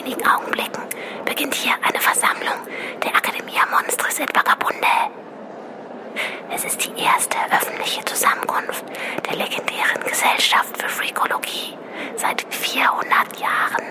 wenigen Augenblicken beginnt hier eine Versammlung der Academia Monstris et Vagabundae. Es ist die erste öffentliche Zusammenkunft der legendären Gesellschaft für Freakologie seit 400 Jahren.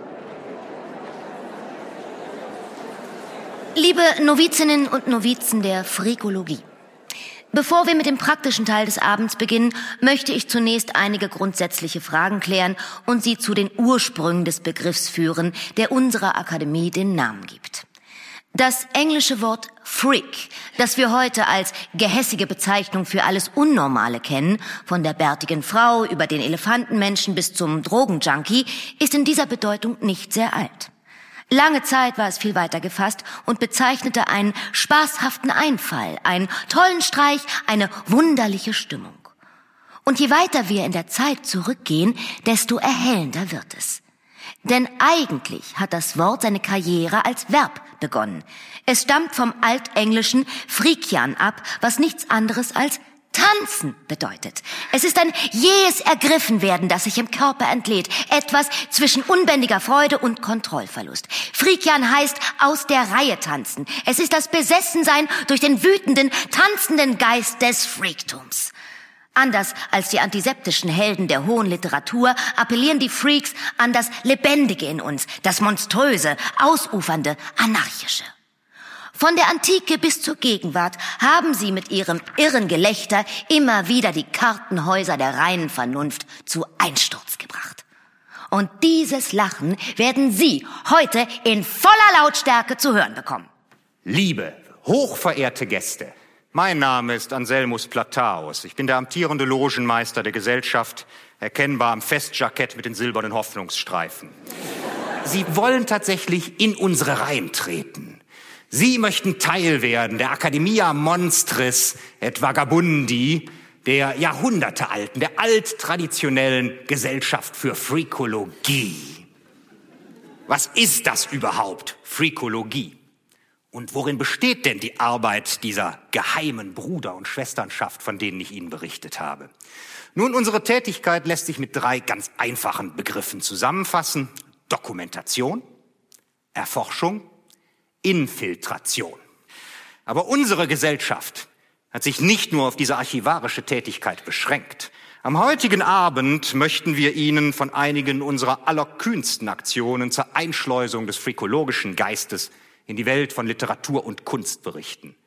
Liebe Novizinnen und Novizen der Freakologie, bevor wir mit dem praktischen Teil des Abends beginnen, möchte ich zunächst einige grundsätzliche Fragen klären und Sie zu den Ursprüngen des Begriffs führen, der unserer Akademie den Namen gibt. Das englische Wort Freak, das wir heute als gehässige Bezeichnung für alles Unnormale kennen, von der bärtigen Frau über den Elefantenmenschen bis zum Drogenjunkie, ist in dieser Bedeutung nicht sehr alt. Lange Zeit war es viel weiter gefasst und bezeichnete einen spaßhaften Einfall, einen tollen Streich, eine wunderliche Stimmung. Und je weiter wir in der Zeit zurückgehen, desto erhellender wird es. Denn eigentlich hat das Wort seine Karriere als Verb begonnen. Es stammt vom altenglischen Freakian ab, was nichts anderes als tanzen bedeutet. Es ist ein jähes Ergriffenwerden, das sich im Körper entlädt. Etwas zwischen unbändiger Freude und Kontrollverlust. Freakian heißt aus der Reihe tanzen. Es ist das Besessensein durch den wütenden, tanzenden Geist des Freaktums. Anders als die antiseptischen Helden der hohen Literatur appellieren die Freaks an das Lebendige in uns, das Monströse, Ausufernde, Anarchische. Von der Antike bis zur Gegenwart haben sie mit ihrem irren Gelächter immer wieder die Kartenhäuser der reinen Vernunft zu Einsturz gebracht. Und dieses Lachen werden Sie heute in voller Lautstärke zu hören bekommen. Liebe, hochverehrte Gäste, mein Name ist Anselmus Plataus. Ich bin der amtierende Logenmeister der Gesellschaft, erkennbar am Festjackett mit den silbernen Hoffnungsstreifen. Sie wollen tatsächlich in unsere Reihen treten. Sie möchten Teil werden der Academia Monstris et Vagabundi, der jahrhundertealten, der alttraditionellen Gesellschaft für Freakologie. Was ist das überhaupt, Freakologie? Und worin besteht denn die Arbeit dieser geheimen Bruder- und Schwesternschaft, von denen ich Ihnen berichtet habe? Nun, unsere Tätigkeit lässt sich mit 3 ganz einfachen Begriffen zusammenfassen: Dokumentation, Erforschung, Infiltration. Aber unsere Gesellschaft hat sich nicht nur auf diese archivarische Tätigkeit beschränkt. Am heutigen Abend möchten wir Ihnen von einigen unserer allerkühnsten Aktionen zur Einschleusung des freakologischen Geistes in die Welt von Literatur und Kunst berichten.